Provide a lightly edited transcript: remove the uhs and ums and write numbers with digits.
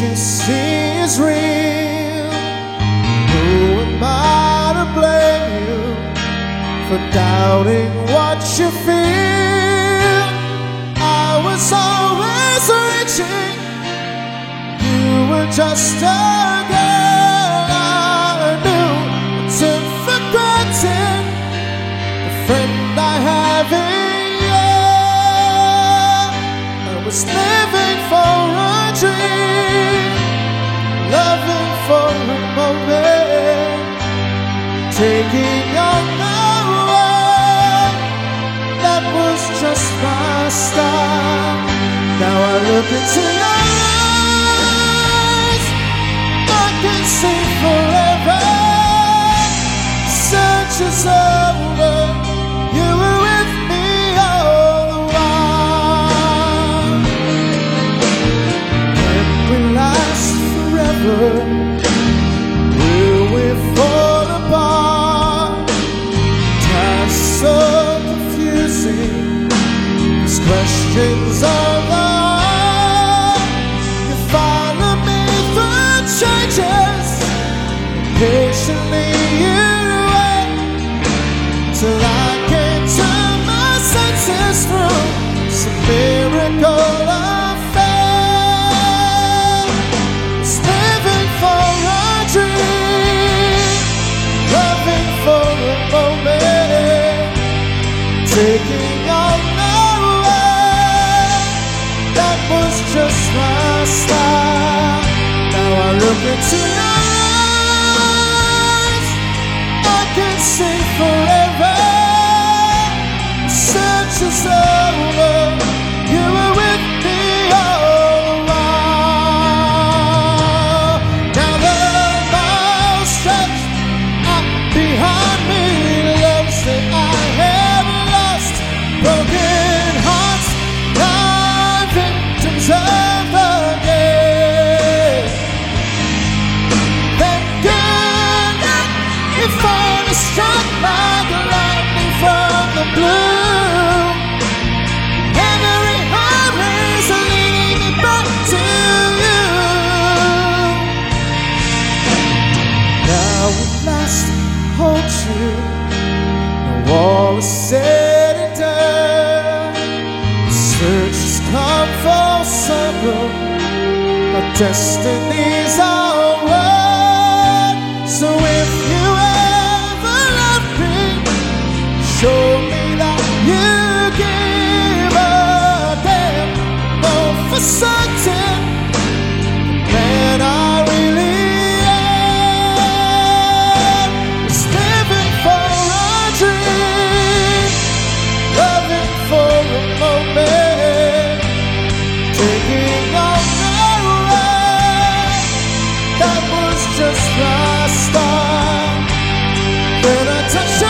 you see is real. Who am I to blame you for doubting what you feel? I was always reaching, you were just a girl I knew. I took for granted the friend I have in you. I was living for a dream, loving for a moment, taking on the world. That was just my style. Now I look into your eyes, I can see forever. Search is over, you were with me all the while. Can we last forever? Will we fall apart? Time's so confusing, these questions of the heart. You follow me through changes, patiently you wait till I came to my senses through some miracle of faith. Was living for a dream, loving for a moment, taking on the world. That was just my style. Now I look into your eyes, I can see forever. Search is over, you were with me all the while. Now the miles stretched out behind me, loves that I have lost, broken hearts, die victims of the game. Then good night, you finally struck like lightning from the blue. Every highway's leading me back to you. Now at last I hold you, now all is said and done. The search has come full circle, our destinies are one. So if you ever love me, show me that you give a damn. Know for certain the man I really am is living for a dream, loving for a moment, taking on the world. That was just my start. When I touched